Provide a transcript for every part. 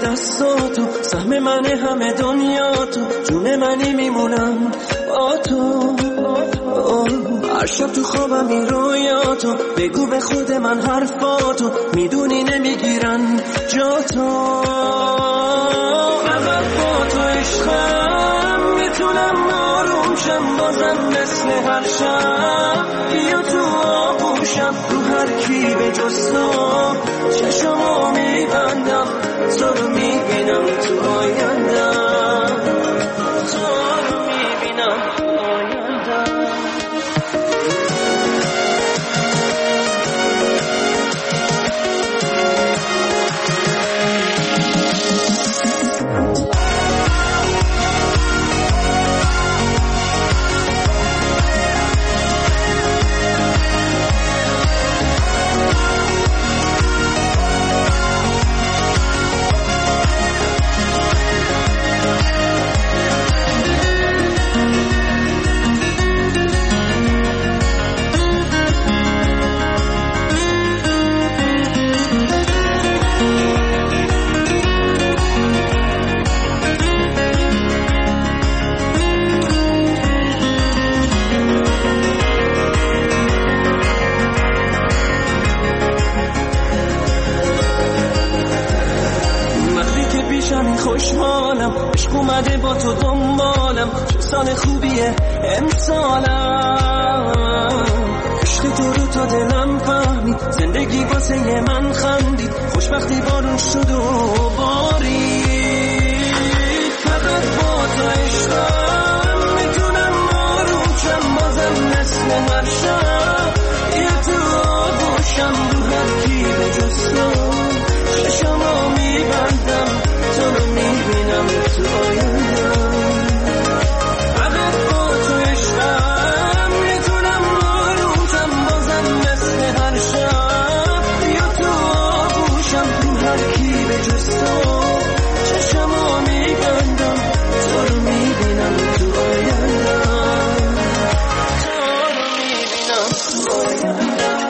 دستاتو، سهم من همه دنیا تو، جون منی میمونم با تو. هر شب تو خوابم این رویاتو، بگو به خود من حرفاتو، میدونی نمیگیرن جا تو. فقط با تو عشقم میتونم آروم شم، بازم مثل هر شب بیا تو آغوشم. رو هر کی به جز تو چشمو میبندم، تو رو میبینم تو آیندم، تو رو میبینم تو آیندم. خوشحالم عشق اومده با تو دنبالم، چه سال خوبیه امسالم. عشق تو رو تا دلم فهمید، زندگی واسه من خندید، خوشبختی بارون شد و بارید. فقط با تو عشقم میتونم آروم شم، بازم مثل هر شب یه تو آغوشم. رو هر کی به جز تو چشمو میبندم، تو رو میبینم تو آیندم. فقط با تو عشقم میتونم آروم شم، بازم مثل هر شب بیا تو آغوشم. رو هر کی به جز تو چشمو میبندم، تو رو میبینم تو آیندم، تو رو میبینم تو آیندم.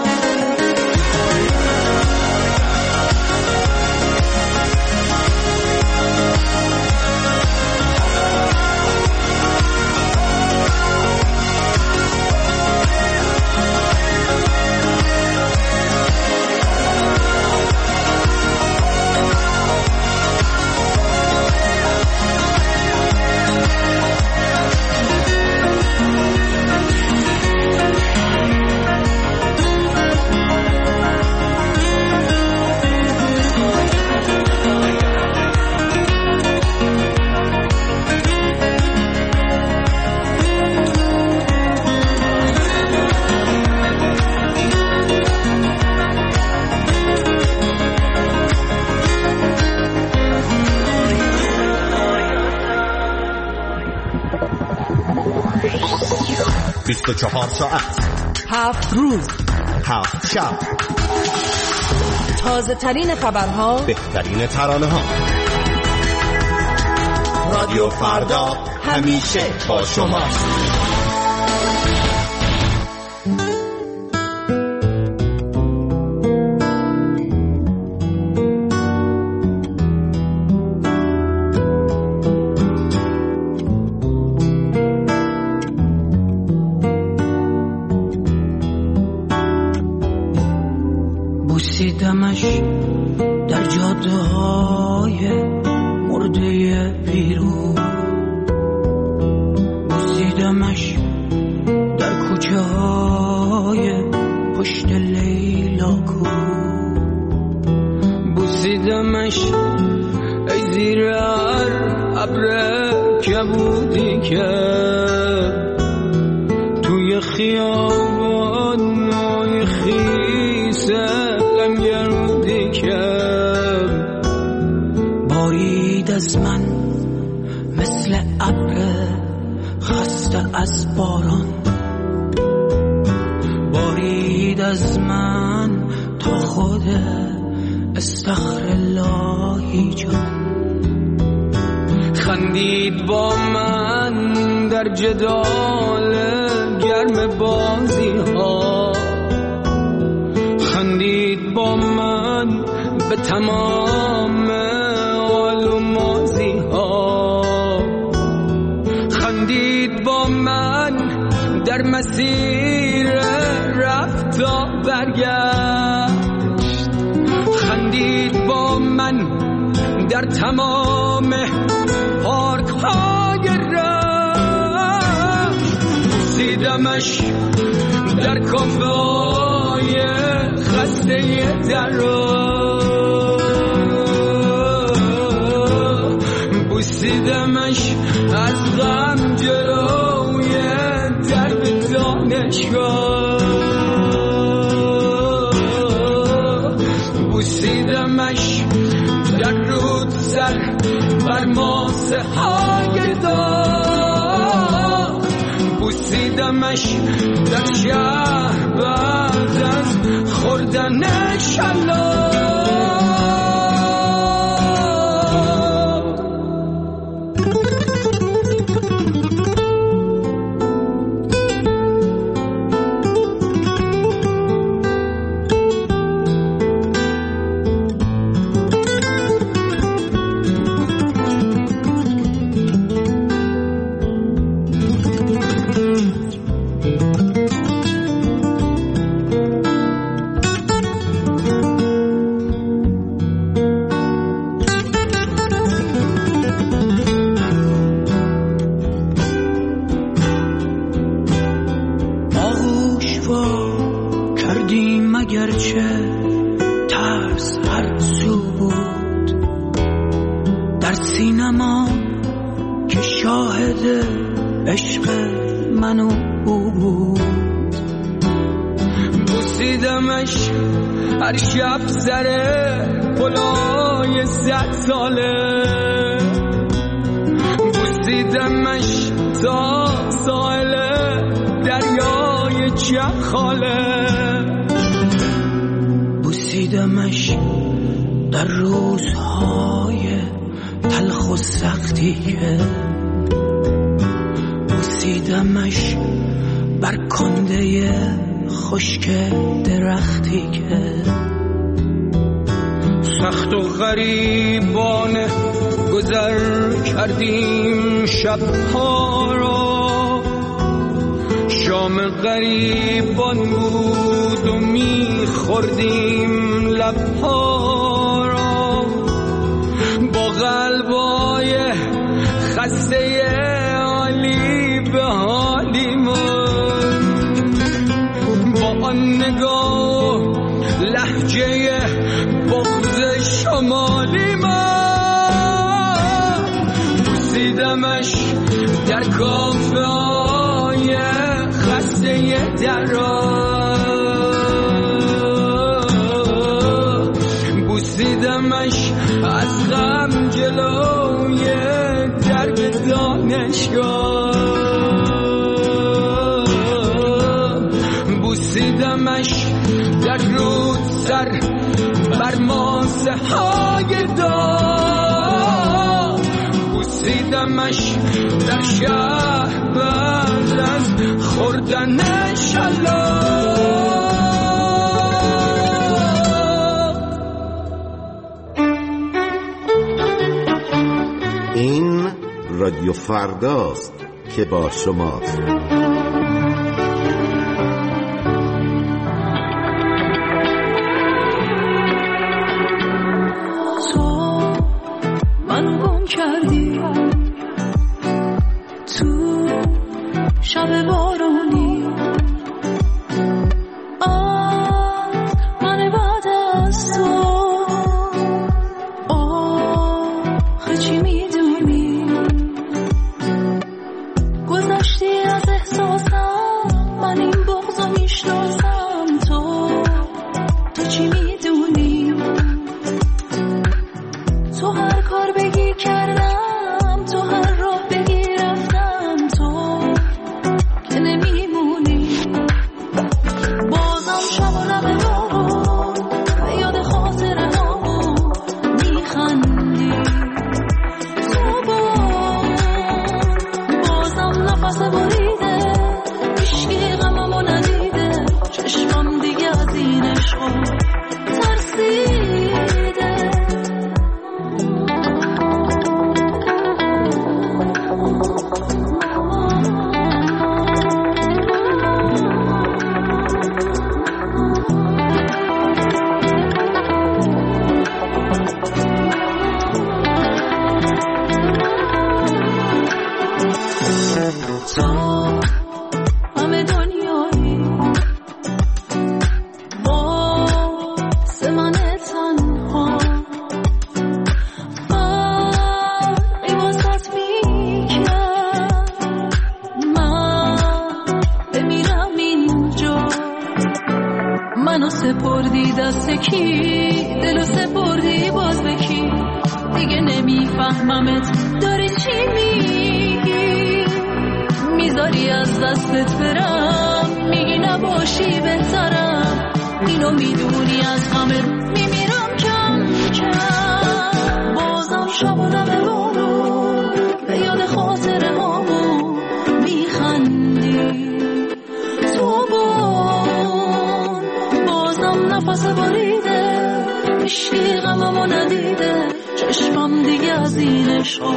ساعت 7 روز 7 شب، تازه ترین خبرها، بهترین ترانه ها. رادیو فردا همیشه با شماست. بوسیدمش در جاده های مرده پیرو، بوسیدمش در کوچه های پشت لیلاکو، بوسیدمش ای زیر هر ابر کبودی که توی خیابان های خیسه لنگرودی که بارید از من مثل ابر خسته از باران، بارید از من تا خود استغفراللهی جان، خندید با من در جدال گرم بازی ها، خندید با من به تمام خندید با من در مسیر رفت و برگشت، خندید با من در تمام پارک های رشت، بوسیدمش در کافه های خسته درا، بوسیدمش از غم جلوی درب دانشگاه، بوسیدمش در رود سر بر ماسه های داغ، بوسیدمش در شهر بعد از خوردن شلاق. هر شب سر پلای 100 ساله، بوسیدمش تا ساحل دریای چخاله، بوسیدمش در روزهای تلخ و سختی که، بوسیدمش بر کنده خشک درختی که، سخت و غریبانه گذر کردیم شبها را، شام غریبان بود و میخوردیم لبها را، با قلبای خسته عالی به حالی من، با آن نگاه لهجه بغض شمالی من، بوسیدمش در کافه های خسته درا، بوسیدمش از غم جلوی درب دانشگاه، بوسیدمش در رود سر بر ماسه های داغ، بوسیدمش در شهر بعد از خوردن شلاق. این رادیو فرداست که با شماست. کردی تو شب بارونی، من بعد از تو آخه چی میدونی، گذشتی از احساس کی دلو سپردی باز به کی دیگه نمیفهممت داری چی میگی میذاری از دستت برم میگی نباشی بهترم اینو میدونی از غمت میمیرم کم کم بازم شب و دم بارون به یاد خاطره هامون میخندی تو بازم نفس باریده عشقی غممو ندیده چشمم دیگه از این عشقا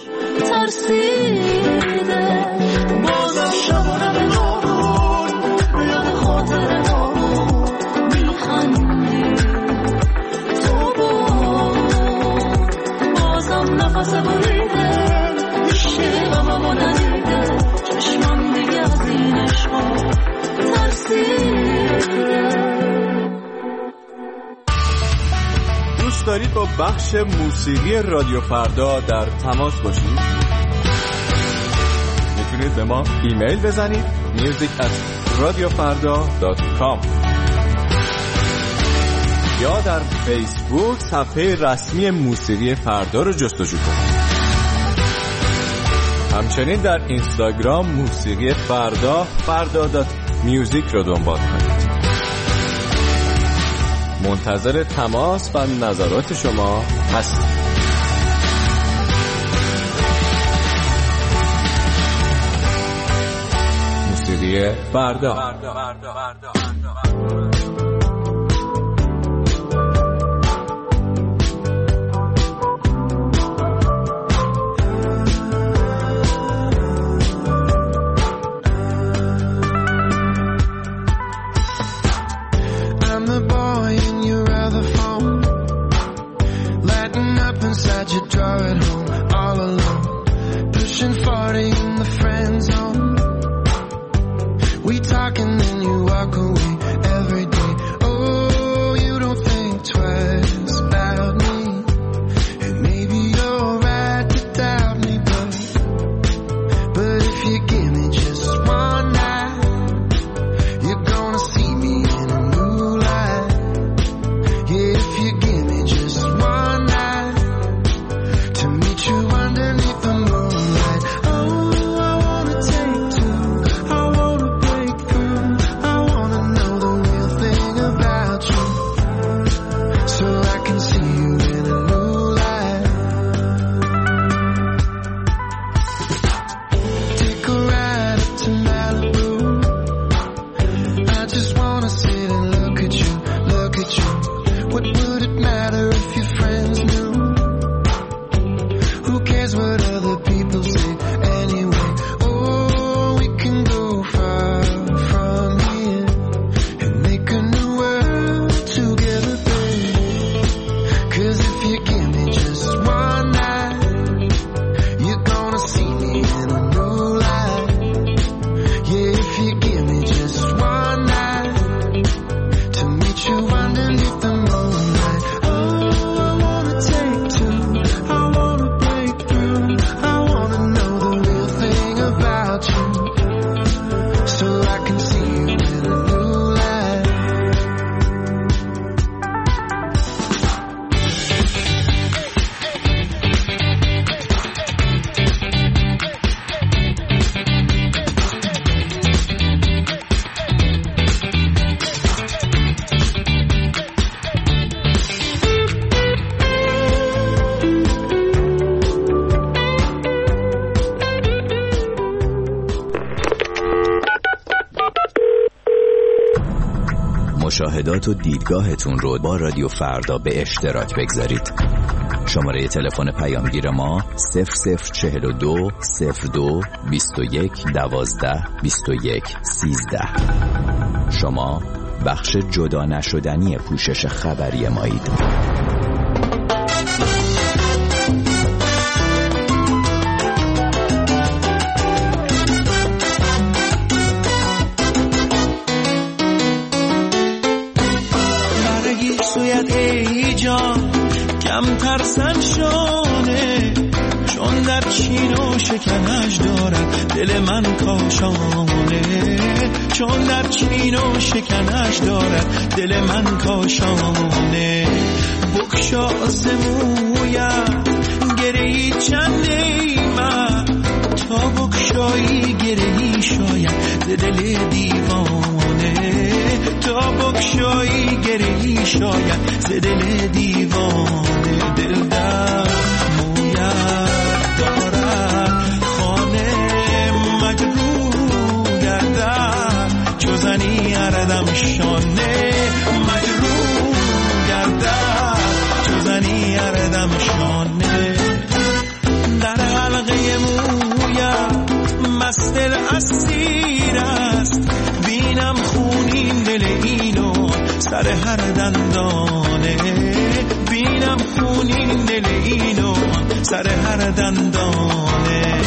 ترسیده بازم شب و دم بارون به یاد خاطره هامون میخندی تو بازم نفس باریده عشقی غممو ندیده چشمم دیگه از این عشقا ترسیده. دوست دارید با بخش موسیقی رادیو فردا در تماس باشید؟ میتونید به ما ایمیل بزنید music@radiofarda.com یا در فیسبوک صفحه رسمی موسیقی فردا رو جستجو کنید. همچنین در اینستاگرام موسیقی فردا.music رو دنبال کنید. منتظر تماس و نظرات شما هستیم. موسیقی فردا. You draw it home all alone, pushing 40 in the friend zone. We talk and then you walk away every day. Oh, you don't think twice about me, and maybe you're right to doubt me, but if you give me just one night, you're gonna see me in a new light. Yeah, if you give me just one night to meet you underneath the moonlight. Oh, I wanna take two, I wanna break through, I wanna know the real thing about you, so I can see you in a new light. Take a ride up to Malibu, I just wanna sit and look at you, look at you. What would it matter if your friends knew? Who cares what other people say anyway? Oh, we can go far from here and make a new world together, babe. 'Cause if you give me just one night, you're gonna see me in a new light. Yeah, if you give me just one night to meet you underneath the moonlight. Oh, I wanna take two, I wanna break through, I wanna know the real thing about you, so I can see you in a new light. مشاهدات و دیدگاهتون رو با رادیو فردا به اشتراک بگذارید. شماره تلفن پیامگیر ما 0042 02 21 12 21 13. شما بخش جدا نشدنی پوشش خبری مایید. کم ترسم شانه چون در چین و شکنش دارد دل من کاشانه، چون در چین و شکنش دارد دل من کاشانه. بگشا ز مویت گرهی چند ای من، تا بگشایی گرهی شاید ز دل دیوانه، تا بگشایی گرهی شاید ز دل دیوانه. دل در مویت دارد خانه مجروح گردد، چو زنی اردم شانه مجروح گردد، چو زنی اردم شانه. در حلقه مویت مست اسیر است، بینم خونین دل اینو سر هر دندانه، بینم خونین دل اینو سر هر دندانه.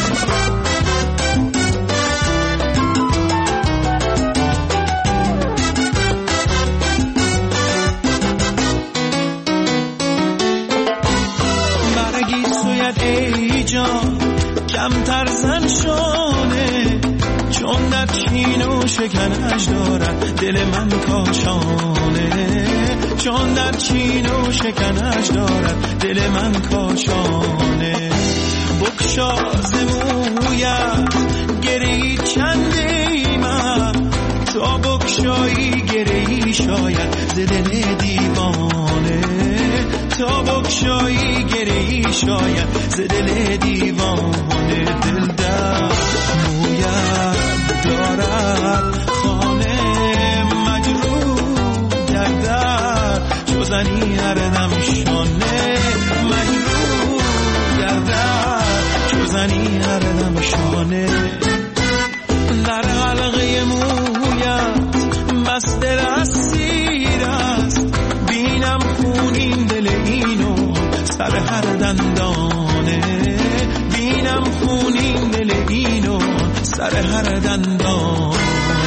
برگی سوید ای جان کمتر زن شانه، چون در چین و شکنش دارد دل من کاشانه، چون در چین و شکنش دارد دل من کاشانه. بگشا ز مویت گرهی چند ای من، تا بگشایی گرهی شاید ز دل دیوانه، تا بگشایی گرهی شاید ز دل دیوانه. دل در مویت دارد خانه مجروح گردد، چو زنی اردم شانه مجروح گردد، چو زنی اردم شانه. در حلقه مویت مست اسیر است، بینم خونین دل اینو سر هر دندانه، بینم خونین دل اینو سر هر دندانه.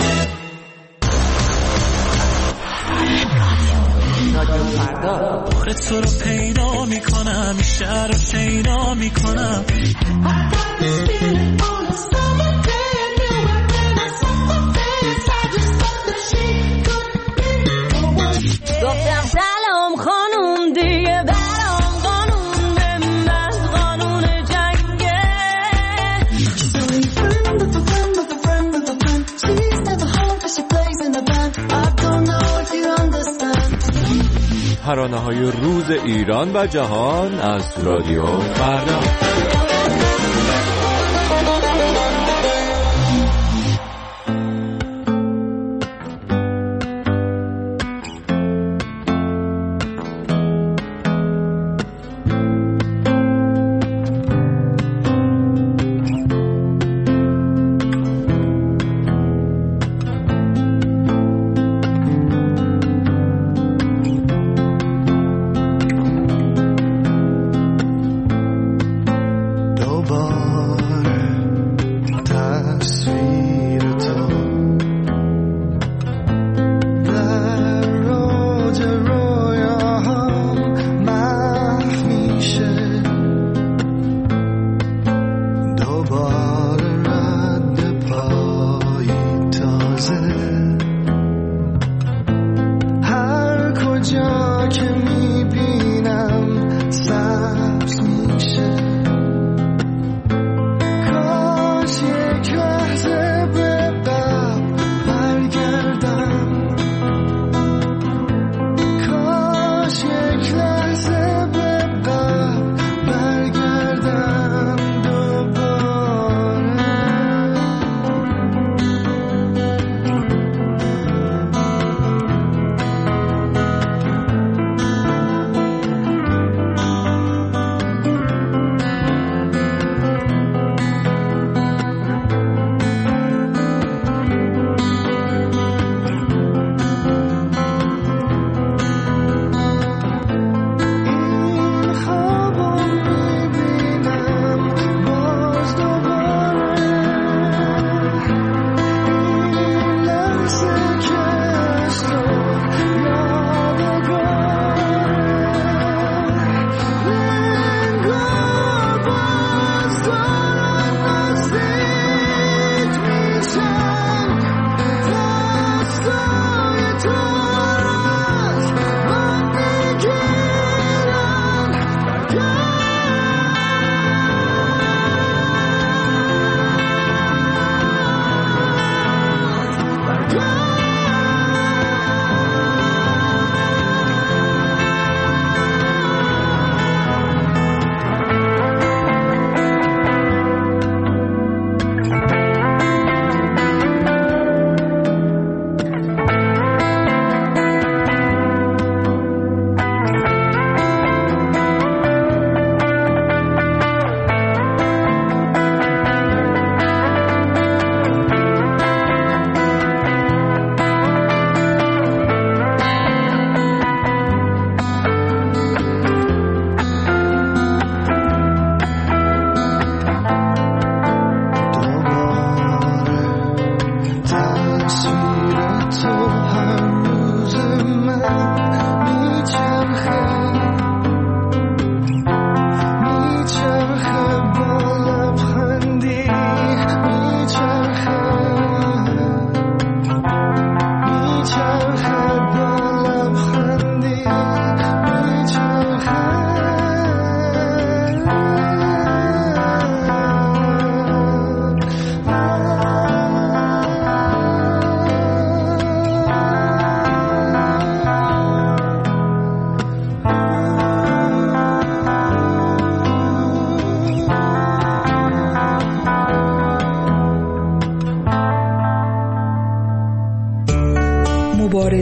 بار تو رو پیدا میکنم، شهر رو شیدا میکنم. گفتم سلام خانوم دیگه برام قانون به از قانون جنگه. ترانه‌های روز ایران و جهان از رادیو فردا.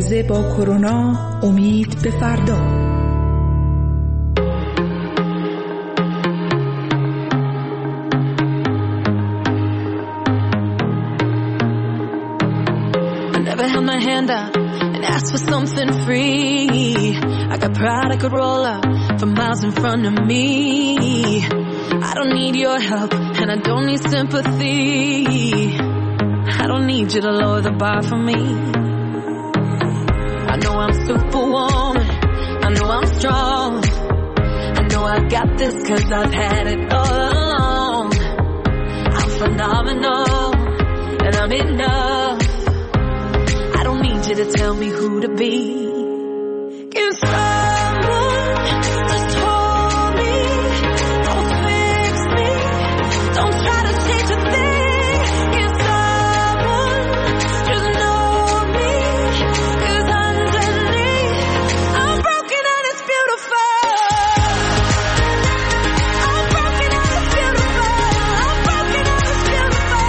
مبارزه با کرونا، امید به فردا. Held my hand out and asked for something free. I got pride I could roll up for miles in front of me. I don't need your help and I don't need sympathy. I don't need you to lower the bar for me. I know I'm superwoman, I know I'm strong, I know I've got this 'cause I've had it all along. I'm phenomenal and I'm enough. I don't need you to tell me who to be. Give someone just hold me. Don't fix me. Don't try to change a thing. Give someone just know me. 'Cause underneath I'm broken and it's beautiful. I'm broken and it's beautiful. I'm broken and it's beautiful.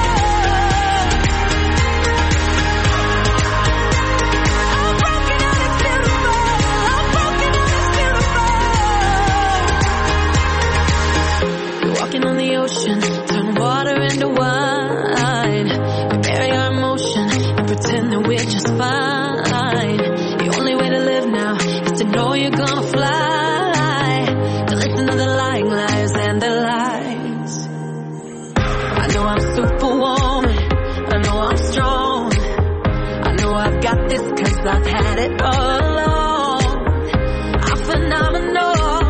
On the ocean, turn water into wine. We bury our emotion and pretend that we're just fine. The only way to live now is to know you're gonna fly. To listen to the lying lies and their lies. I know I'm superwoman, I know I'm strong, I know I've got this 'cause I've had it all along. I'm phenomenal.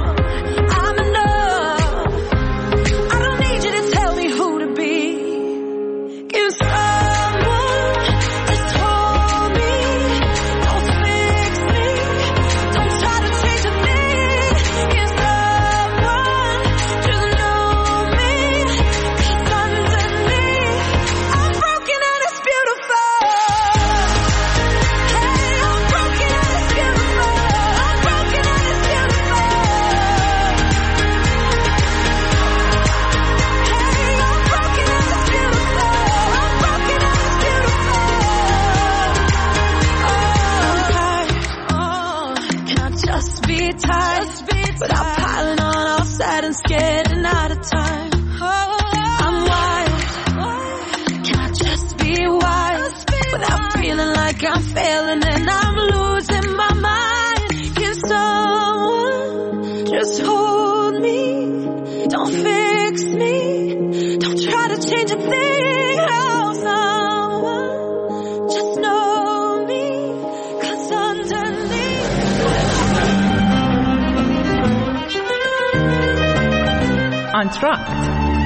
Scared and out of time. I'm wild. Can I just be wild without feeling like I'm failing and I'm losing my mind? Can someone just hold me? Don't fix me. Don't try to change a thing. Oh, someone just know me. 'Cause underneath آنتراکت.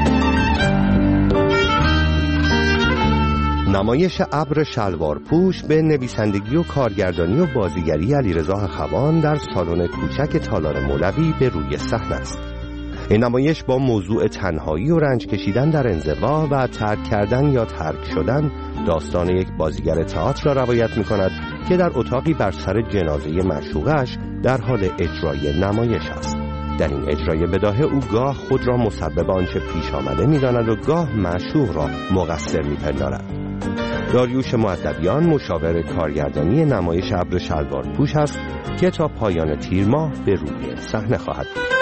نمایش ابر شلوار پوش به نویسندگی و کارگردانی و بازیگری علیرضا اخوان در سالن کوچک تالار مولوی به روی صحنه است. این نمایش با موضوع تنهایی و رنج کشیدن در انزوا و ترک کردن یا ترک شدن داستان یک بازیگر تئاتر را روایت می‌کند که در اتاقی بر سر جنازه معشوقش در حال اجرای نمایش است. در این اجرای بداهه او گاه خود را مسبب آنچه پیش آمده می‌داند و گاه معشوق را مقصر می‌پندارد. داریوش مؤدبیان مشاور کارگردانی نمایش ابر شلوار پوش است که تا پایان تیر ماه به روی صحنه خواهد بود.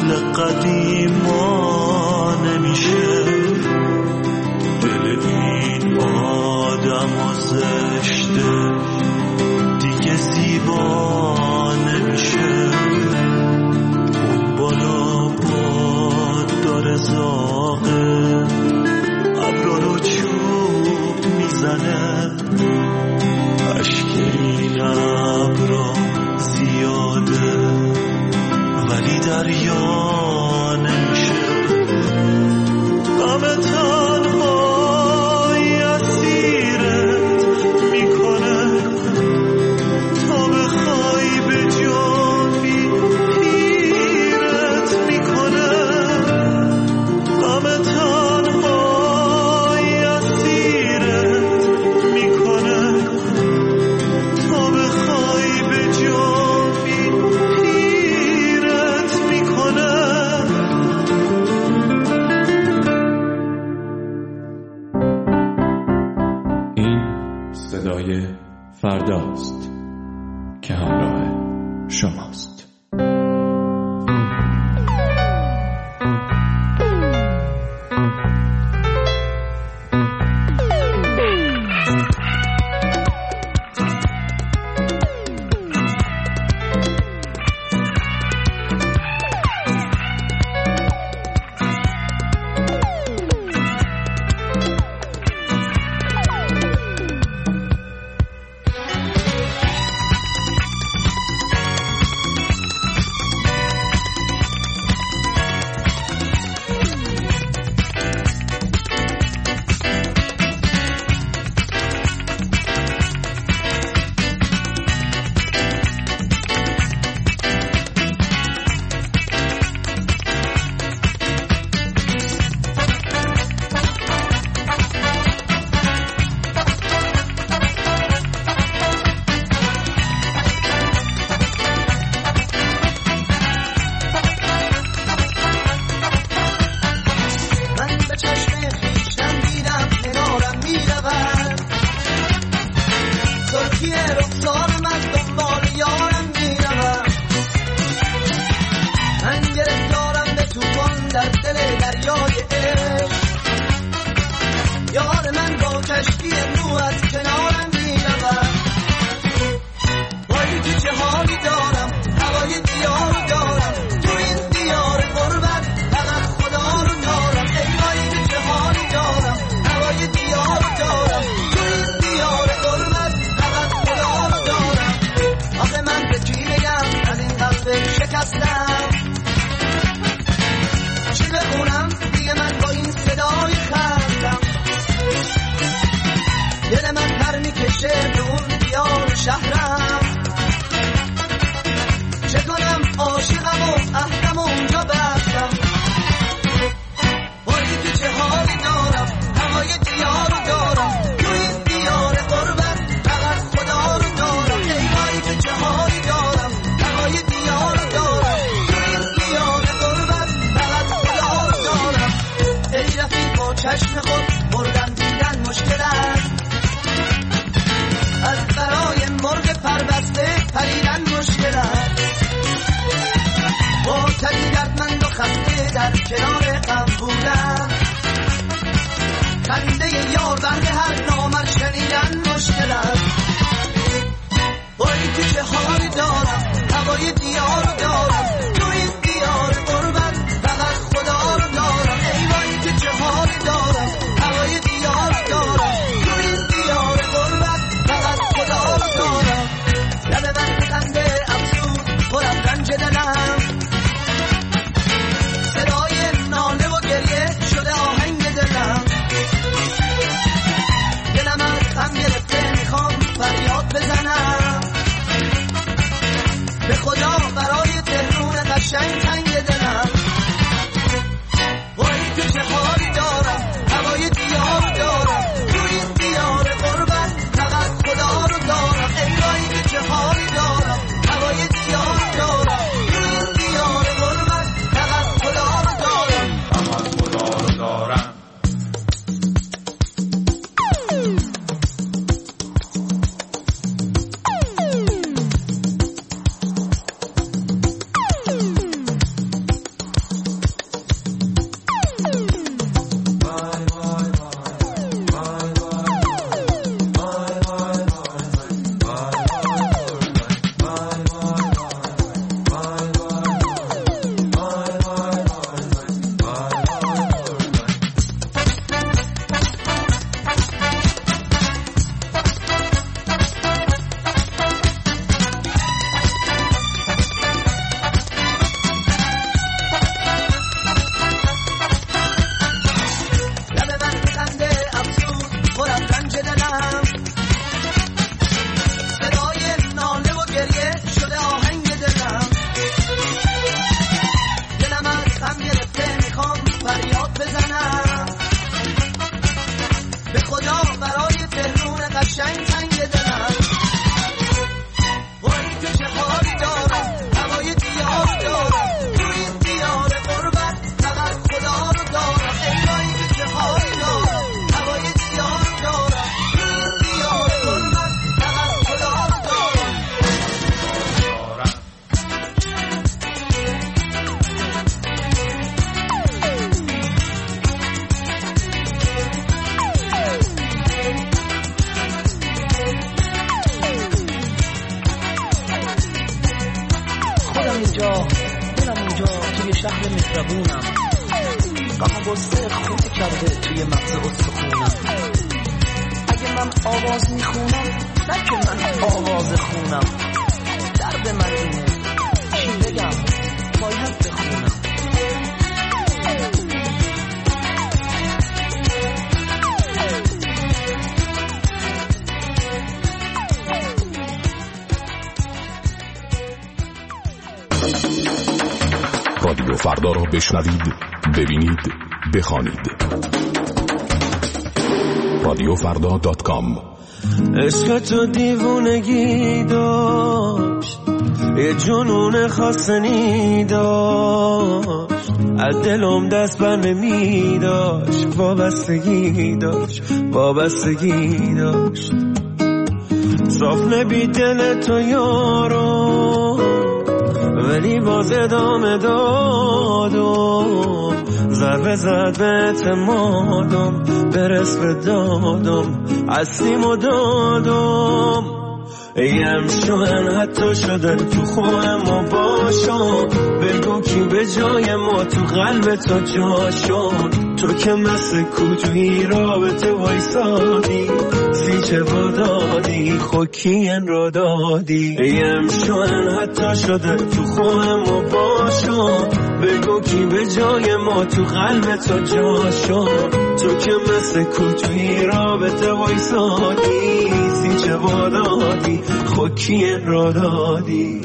مثل قدیما نمیشه، دل این آدم زشته دیگه زیبا نمیشه. اون بالا باد داره زاغه، ابرا رو چوب میزنه، اشک این ابرا زیاده ولی دریا نمیشه. غم تنهایی اسیرت میکنه تا بخوای به جامی پیرت میکنه. غم تنهایی اسیرت میکنه تا بخوای به جامی پیرت میکنه. این صدای فرداست که همراه شماست. فریاد بزنم به خدا برای بخونم. غم واسه خونه کرده توی مغز استخونم. اگه من آواز میخونم نه که من آواز خونم، درد من اینه چی بگم باید بخونم. رادیو فردا را بشنوید، ببینید، بخوانید. رادیوفردا.com. عشق تو دیوونگی داشت، یه جنون خاصنی داشت، از دلم دست بر نمی داشت، وابستگی داشت، وابستگی داشت. صاف نبی دل تو یارو ولی باز ادامه دادم، ضربه زد به اعتمادم، برس به دادم، اصلیمو دادم. ایم شوهن حتی شده تو خواهم و باشم، بگو کی به جای ما تو قلب تو جا شد. تو که مثل کوتوی رابطه وایسادی، سیچه با دادی خوکین را دادی. ایم شوهن حتی شده تو خواهم و باشم، بگو کی به جای ما تو قلب تو جا شد. تو که مثل کوتوی رابطه وایسادی، سیچه با دادی خوکین را دادی.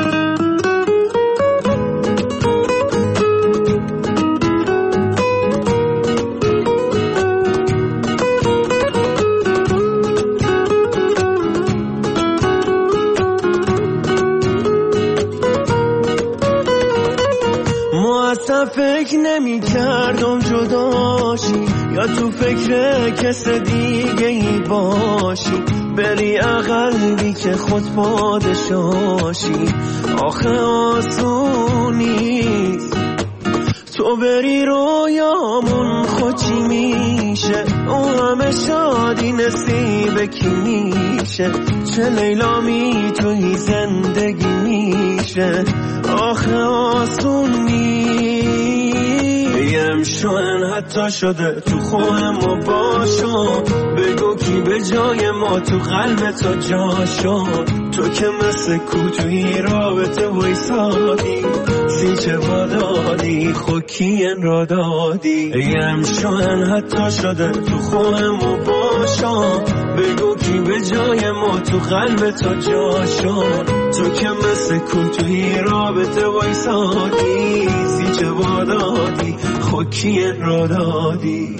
فکر نمی کردم جداشی، یا تو فکر کس دیگه ای باشی، بری اقلبی که خود پادشاشی. آخه آسون نیست تو بری رویامون خوچی میشه، اون همه شادی نصیب کی میشه، چه لیلا میتونی زندگی میشه. آخه آسون یم شوهن حتی شده تو خواهم و باشم، بگو کی به جای ما تو قلب تو جا شد. تو که مثل کوتوی رابطه وایسادی، سیچه با دادی خوکین را دادی. یم شوهن حتی شده تو خواهم و باشم، بگو کی به جای ما تو قلب تو جا شد. تو که مثل کوتوی رابطه وایسادی، سیچه با دادی خوکین را دادی.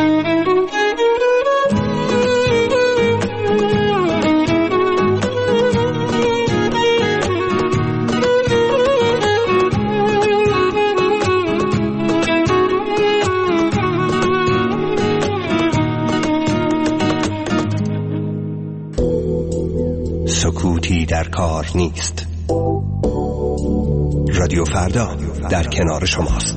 سکوتی در کار نیست. رادیو فردا در کنار شماست.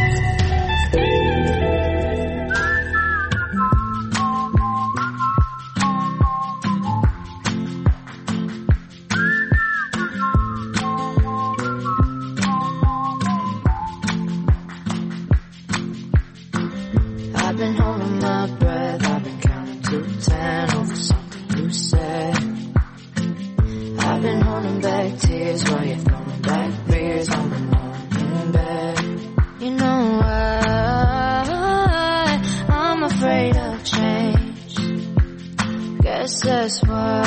I've been holding my breath, I've been counting to 10 over something you said. I've been holding back tears while you're throwing back beers on the morning bed. You know why I'm afraid of change. Guess that's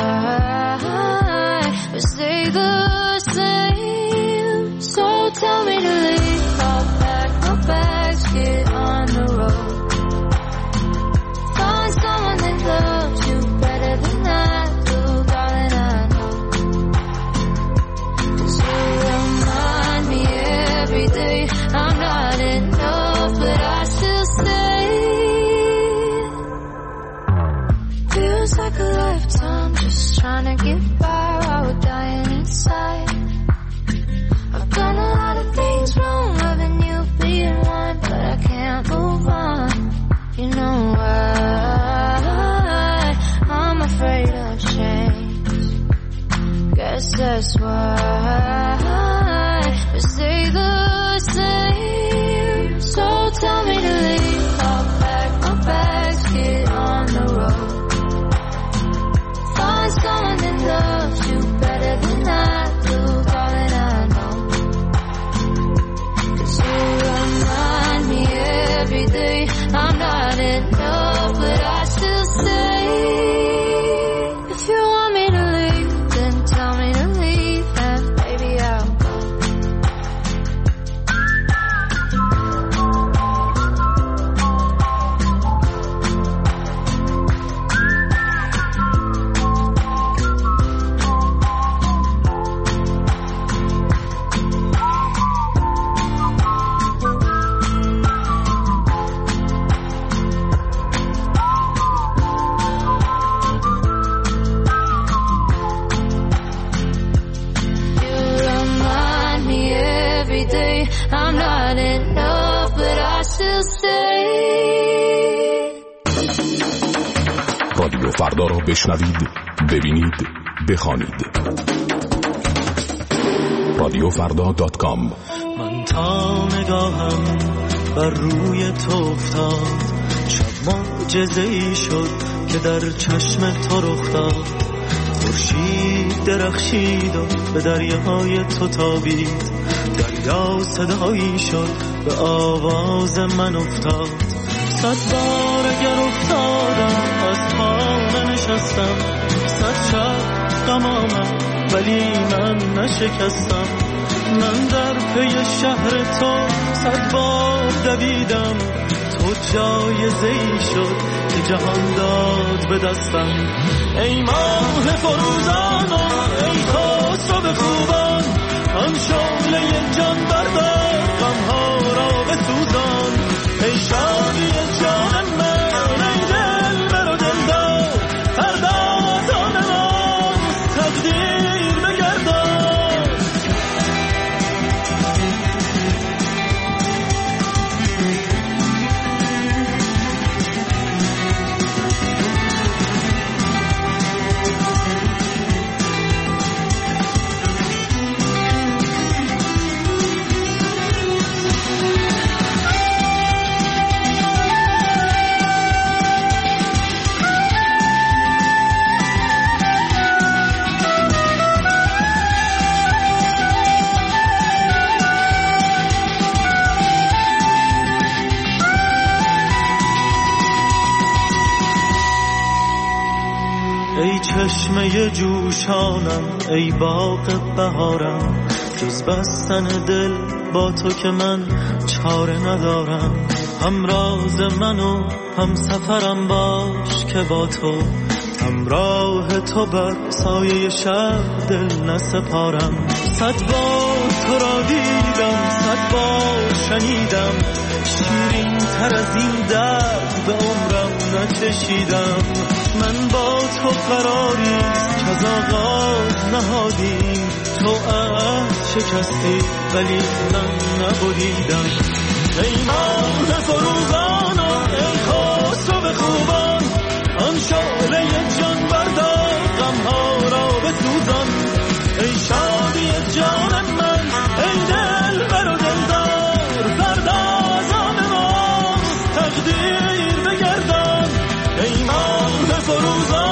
why we stay the same. So tell me to leave, I'll pack my bags, get on the road. Find someone that loves you better than I do, darling, I know. 'Cause you remind me every day I'm not enough, but I still stay. Feels like a lifetime just trying to get by while we're dying inside. I've done a lot of things wrong, loving you being one, but I can't move on. You know why I'm afraid of change. Guess that's why we stay the same. فردا را بشنوید، ببینید، بخوانید. رادیوفردا.com. من تا نگاهم بر روی تو افتاد، شب معجزه‌ای شد که در چشم تو رخ داد. خورشید درخشید و به دریای تو تابید، دریا صدایی شد به آواز من افتاد. 100 بار اگر افتادم از پا ننشستم، 100 شب غم آمد ولی من نشکستم. من در پی شهر تو 100 بار دویدم، تو جایزه‌ای شد که جهان داد به دستم. ای ماه فروزان، ای خسرو خوبان، آن شعله جان بردار غم‌ها را بسوزان. ای شادی جان من، ای دلبر و دلدار، فردا از آن ماست تقدیر بگردان. ای چشمه جوشانم، ای باغ بهارم، جز بستن دل با تو که من چاره ندارم. همراز من و هم سفرم باش که با تو، همراه تو بر سایه شب دل نسپارم. 100 بار تو را دیدم، 100 بار شنیدم، شیرین تر از این درد به عمرم نچشیدم. من با تو قراریست که از آغاز نهادیم، تو عهد شکستی ولی من نبریدم. ای ماه فروزان، ای خسرو خوبان، آن شعله جان بردار غم‌ها را بسوزان. ای شادی جان من، ای دلبر و دلدار، فردا از آن ماست تقدیر بگردان. ای ماه فروزان،